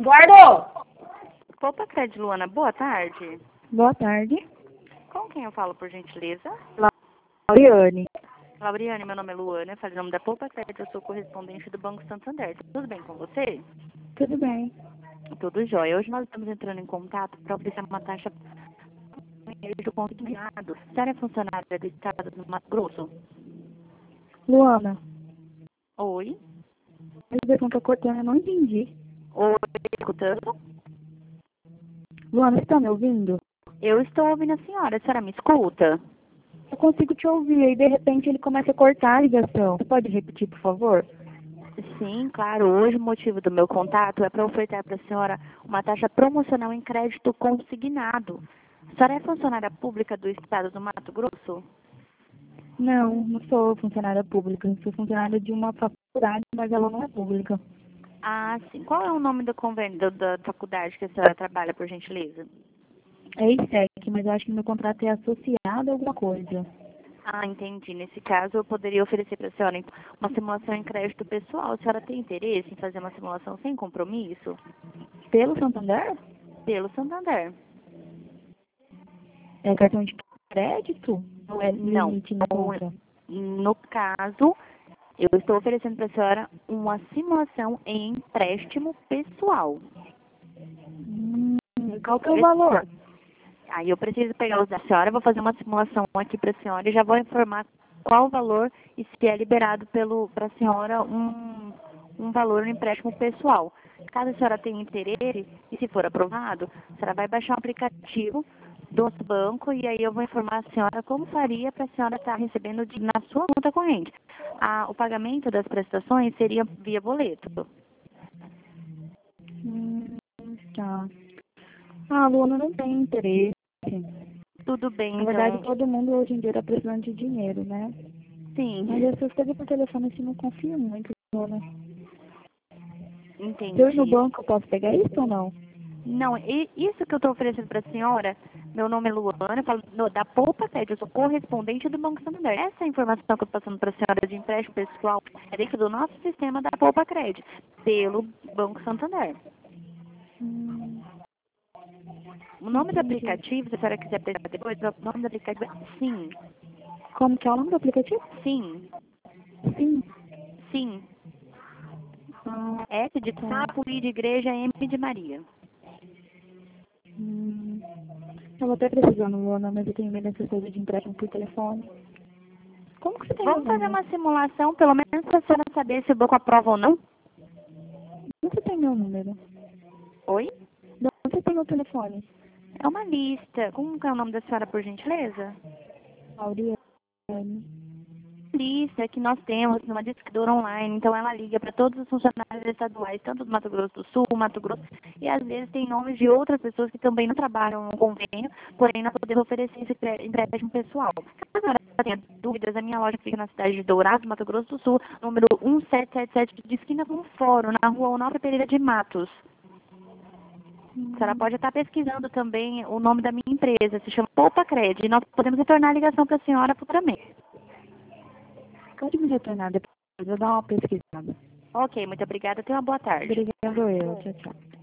Eduardo! Poupa Crédito, Luana, boa tarde. Boa tarde. Com quem eu falo, por gentileza? Lauriane. Lauriane, meu nome é Luana, eu falo em nome da Poupa Crédito, eu sou correspondente do Banco Santander. Tudo bem com você? Tudo bem. Tudo jóia. Hoje nós estamos entrando em contato para oferecer uma taxa do consignado. A senhora é funcionária do Estado do Mato Grosso? Luana, Oi? a ligação tá cortando, eu não entendi. Oi, escutando? Luana, você tá me ouvindo? Eu estou ouvindo a senhora me escuta? Eu consigo te ouvir, aí de repente ele começa a cortar a ligação. Você pode repetir, por favor? Sim, claro. Hoje o motivo do meu contato é para ofertar para a senhora uma taxa promocional em crédito consignado. A senhora é funcionária pública do Estado do Mato Grosso? Não, não sou funcionária pública. Sou funcionária de uma faculdade, mas ela não é pública. Ah, sim. Qual é o nome do convênio da faculdade que a senhora trabalha, por gentileza? É ISEC, mas eu acho que meu contrato é associado a alguma coisa. Ah, entendi. Nesse caso, eu poderia oferecer para a senhora uma simulação em crédito pessoal. A senhora tem interesse em fazer uma simulação sem compromisso? Pelo Santander? Pelo Santander. É cartão de crédito? Ou é Não. limite na conta? No caso, eu estou oferecendo para a senhora uma simulação em empréstimo pessoal. Qual que é o valor? Aí eu preciso pegar os da senhora, vou fazer uma simulação aqui para a senhora e já vou informar qual o valor e se é liberado para a senhora um valor no empréstimo pessoal. Caso a senhora tenha interesse e se for aprovado, a senhora vai baixar um aplicativo do nosso banco e aí eu vou informar a senhora como faria para a senhora estar recebendo na sua conta corrente. O pagamento das prestações seria via boleto. Tá. Ah, Luana, não tem interesse. Tudo bem, Na verdade, então. todo mundo hoje em dia está precisando de dinheiro, né? Mas Sim, essas coisas por telefone assim não confio muito, Luana. Se eu ir no entendi. banco, eu posso pegar isso ou não? Não, isso que eu estou oferecendo para a senhora, meu nome é Luana, eu falo da Poupa Crédito, eu sou correspondente do Banco Santander. Essa informação que eu estou passando para a senhora de empréstimo pessoal é dentro do nosso sistema da Poupa Crédito, pelo Banco Santander. O nome do Entendi. aplicativo, se a senhora quiser pegar depois, o nome do aplicativo é Sim, Como que é o nome do aplicativo? Sim, Sim. Sim. Ah, S de tá. sapo, I de igreja, M de Maria. Hum. Eu vou até precisando, Luana, mas eu tenho medo dessas coisas de empréstimo por telefone. Como que você tem meu Vamos fazer número? uma simulação, pelo menos para a senhora saber se o banco aprova ou não? Como você tem meu número? Oi? De onde você tem meu telefone? É uma lista. Como que é o nome da senhora, por gentileza? Lauriane. Lista que nós temos numa distribuidora online. Então, ela liga para todos os funcionários estaduais, tanto do Mato Grosso do Sul, Mato Grosso, e às vezes tem nomes de outras pessoas que também não trabalham no convênio, porém nós podemos oferecer esse empréstimo pessoal. Caso a senhora tenha dúvidas, a minha loja fica na cidade de Dourados, Mato Grosso do Sul, número 1777, de esquina com o Fórum, na rua Onofre Pereira de Matos. A senhora pode estar pesquisando também o nome da minha empresa, se chama Poupa Cred, e nós podemos retornar a ligação para a senhora futuramente. Pode me retornar depois, eu vou dar uma pesquisada. Ok, muito obrigada. Tenha uma boa tarde. Obrigado eu. Tchau, tchau.